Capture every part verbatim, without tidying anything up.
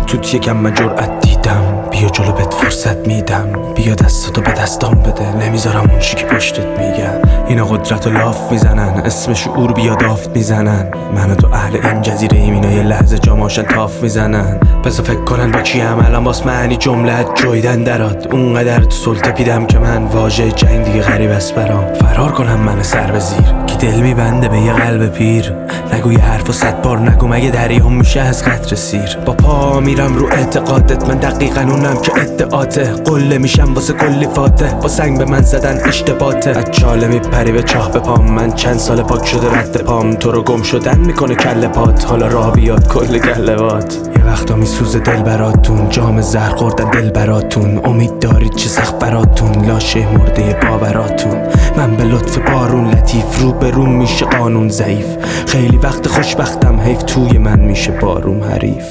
توت یکم من جرأت دیدم، بیا جلو بهت فرصت میدم، بیا دستاتو به دستام بده، نمیذارم اون چی که پشتت میگن. اینا قدرت و لاف میزنن، اسم شعور بیا دافت میزنن، من و تو اهل این جزیره ایم، اینا یه لحظه جاماشن تاف میزنن. بذار فکر کنن با کی هم الان باس معنی جملت جویدن درات، اونقدر تو سلطه پیدم که من واژه جنگ دیگه غریب است برام. فرار کنم من سر به زیر که دل میبنده به یه قلب پیر، نگو یه حرف و صد بار نگو مگه دریام میشه از قطر سیر. با پا میرم رو اعتقادت، من دقیقا اونم که ادعاته، قله میشم واسه کلی فاتح، با سنگ به من زدن اشتباته. از چاله میپری به چاه به پام، من چند سال پاک شده رد پام، تو رو گم شدن میکنه کله پات، حالا راه بیاد کل گلوات. یه وقتا میسوزه دل براتون، جام زهر خوردن دل براتون، امید دارید چه سخت براتون، لاشه مرده باوراتون. من به لطف بارون لطیف، رو به روم میشه قانون ضعیف، خیلی وقت خوشبختم حیف توی من میشه بارون حریف.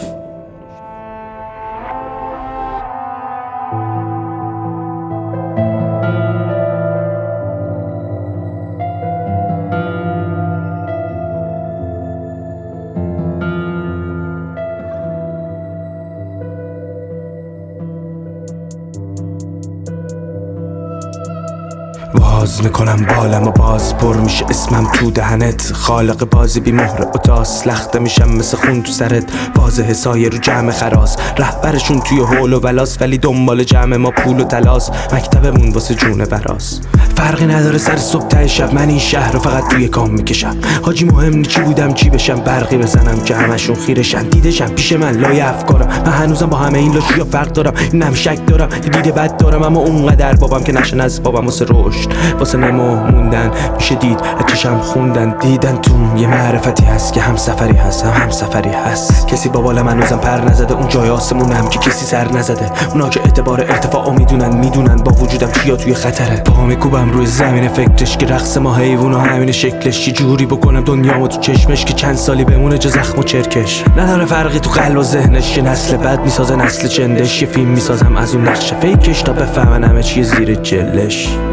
باز میکنم بالم و باز پر میشه اسمم تو دهنت، خالق بازی بی مهر اتاس، لخته میشم مثل خون تو سرت، واضح سایه رو جمع خراس، رهبرشون توی هول و ولاس، ولی دنبال جمع ما پول و تلاس، مکتبمون واسه جون براس. فرقی نداره سر صبح ته شب، من این شهر رو فقط توی کام میکشم، حاجی مهم نی چی بودم چی بشم، برقی بزنم که همشون خیرشن، دیدشم پیش من لای افکارم، من هنوزم با همه این لاشیا فرق دارم، اینم شک دارم یه دید بد دارم، اما اونقدر بابم که نشن از بابم واسه رشد، واسه نمو موندن میشه دید از چشم خوندن، دیدن تو یه معرفتی هست که هم سفری هست هم هم سفری هست. کسی با بالا من هنوزم پر نزده، اون جای آسمونم که کسی سر نزده، اونا که اعتبار ارتفاعو میدونن، میدونن با وجودم چیا توی خطره. پا میکوبم روی زمین فکرش که رقص ما حیوونا همین شکلش، چه جوری بکنم دنیامو تو چشمش که چند سالی بمونه جا زخم و چرکش. نداره فرقی تو قلب و ذهنش، که نسل بعد میسازه نسل چندش، یه فیلم میسازم از اون نقشه فیکش تا بفهمن همه چیه زیر جلش.